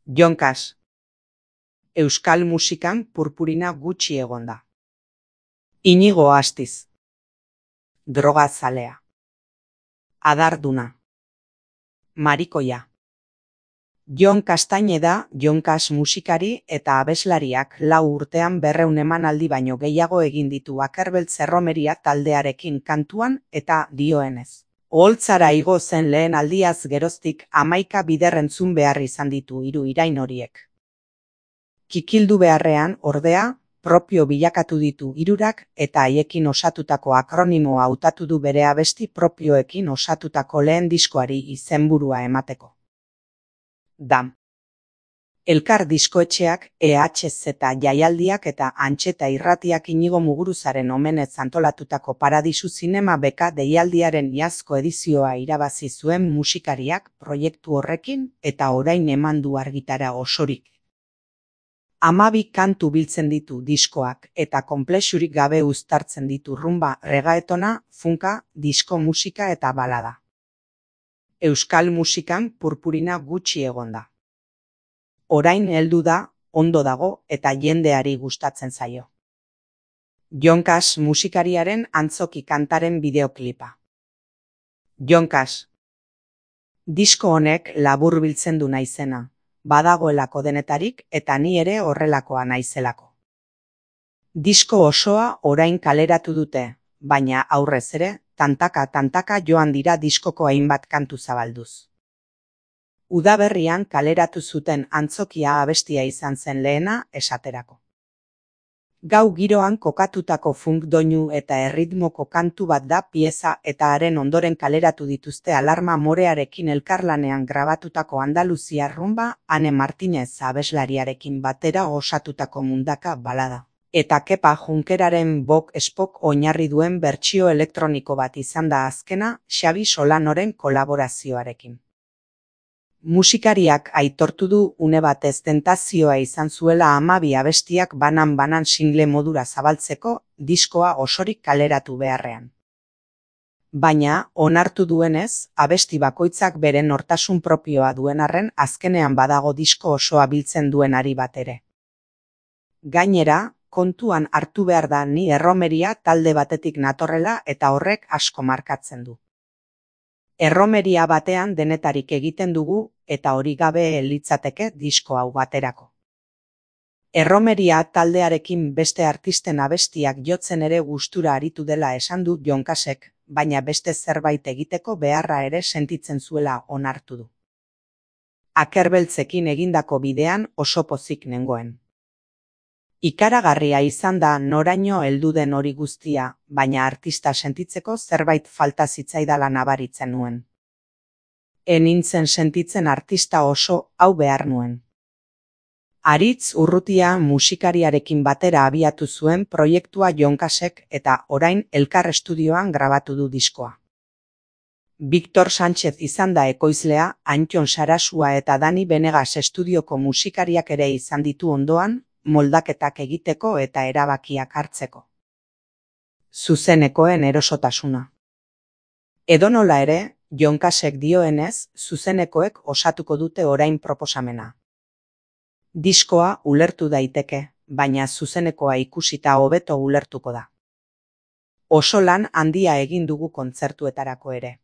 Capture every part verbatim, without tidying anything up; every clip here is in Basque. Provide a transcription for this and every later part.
Jonkaz. Euskal musikan purpurina gutxi egon da. Inigo Astiz. Drogazalea. Adarduna. Marikoia. Jon Castañeda Jonkaz musikari eta abeslariak lau urtean berrehun emanaldi baino gehiago egin ditu Akerbeltz Erromeria taldearekin kantuan eta dioenez. Oholtzara igo zen lehen aldiaz geroztik hamaika bider entzun behar izan ditu hiru irain horiek. Kikildu beharrean, ordea, propio bilakatu ditu hirurak eta haiekin osatutako akronimoa hautatu du bere abesti propioekin osatutako lehen diskoari izenburua emateko. Dam. Elkar diskoetxeak, E H Z jaialdiak eta Antxeta irratiak Inigo Muguruzaren omenez antolatutako Paradisu Zinema beka deialdiaren iazko edizioa irabazi zuen musikariak proiektu horrekin eta orain eman du argitara osorik. Hamabi kantu biltzen ditu diskoak eta konplexurik gabe uztartzen ditu rumba, regaetona, funka, disko musika eta balada. Euskal musikan purpurina gutxi egon da. Orain heldu da, ondo dago eta jendeari gustatzen zaio. Jonkaz musikariaren antzoki kantaren bideoklipa. Jonkaz. Disko honek laburbiltzen du naizena, badagoelako denetarik eta ni ere horrelakoa naizelako. Disko osoa orain kaleratu dute, baina aurrez ere, tantaka-tantaka joan dira diskoko hainbat kantu zabalduz. Udaberrian kaleratu zuten antzokia abestia izan zen lehena esaterako. Gau giroan kokatutako funk doinu eta erritmoko kantu bat da pieza eta haren ondoren kaleratu dituzte Alarma Morearekin elkarlanean grabatutako Andaluzia rumba, Ane Martinez abeslariarekin batera osatutako mundaka balada. Eta Kepa Junkeraren Bok Espok oinarri duen bertsio elektroniko bat izan da azkena Xabi Solanoren kolaborazioarekin. Musikariak aitortu du une batez tentazioa izan zuela hamabi abestiak banan-banan single modura zabaltzeko diskoa osorik kaleratu beharrean. Baina, onartu duenez, abesti bakoitzak bere nortasun propioa duen arren azkenean badago disko osoa biltzen duenari bat ere. Gainera, kontuan hartu behar da ni Erromeria talde batetik natorrela eta horrek asko markatzen du. Erromeria batean denetarik egiten dugu eta hori gabe litzateke disko hau baterako. Erromeria taldearekin beste artisten abestiak jotzen ere gustura aritu dela esan du Jonkazek, baina beste zerbait egiteko beharra ere sentitzen zuela onartu du. Akerbeltzekin egindako bidean oso pozik nengoen. Ikaragarria izan da noraino heldu den hori guztia, baina artista sentitzeko zerbait falta zitzaidala nabaritzen nuen. Enintzen sentitzen artista oso hau behar nuen. Aritz Urrutia musikariarekin batera abiatu zuen proiektua Jonkazek eta orain Elkar Estudioan grabatu du diskoa. Victor Sánchez izan da ekoizlea, Antxon Sarasua eta Dani Benegas estudioko musikariak ere izan ditu ondoan, moldaketak egiteko eta erabakiak hartzeko. Zuzenekoen erosotasuna. Edonola ere, Jonkazek dioenez, zuzenekoek osatuko dute orain proposamena. Diskoa ulertu daiteke, baina zuzenekoa ikusita hobeto ulertuko da. Oso lan handia egin dugu kontzertuetarako ere.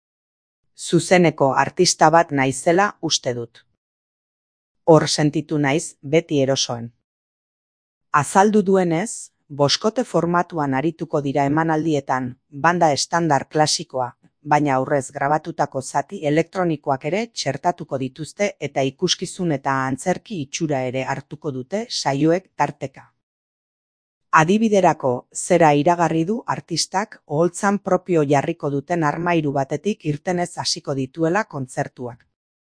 Zuzeneko artista bat naizela uste dut. Hor sentitu naiz beti erosoen. Azaldu duenez, boskote formatuan arituko dira emanaldietan, banda estandar klasikoa, baina aurrez grabatutako zati elektronikoak ere txertatuko dituzte eta ikuskizun eta antzerki itxura ere hartuko dute saioek tarteka. Adibiderako, zera iragarri du artistak oholtzan propio jarriko duten armairu batetik irtenez hasiko dituela kontzertuak.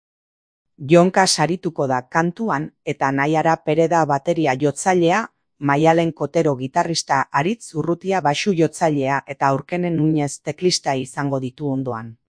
Jonkaz arituko da kantuan eta Naiara Pereda bateria jotzailea, Maialen Kotero gitarrista, Aritz Urrutia baxu jotzailea eta Aurkene Nuñez teklista izango ditu ondoan.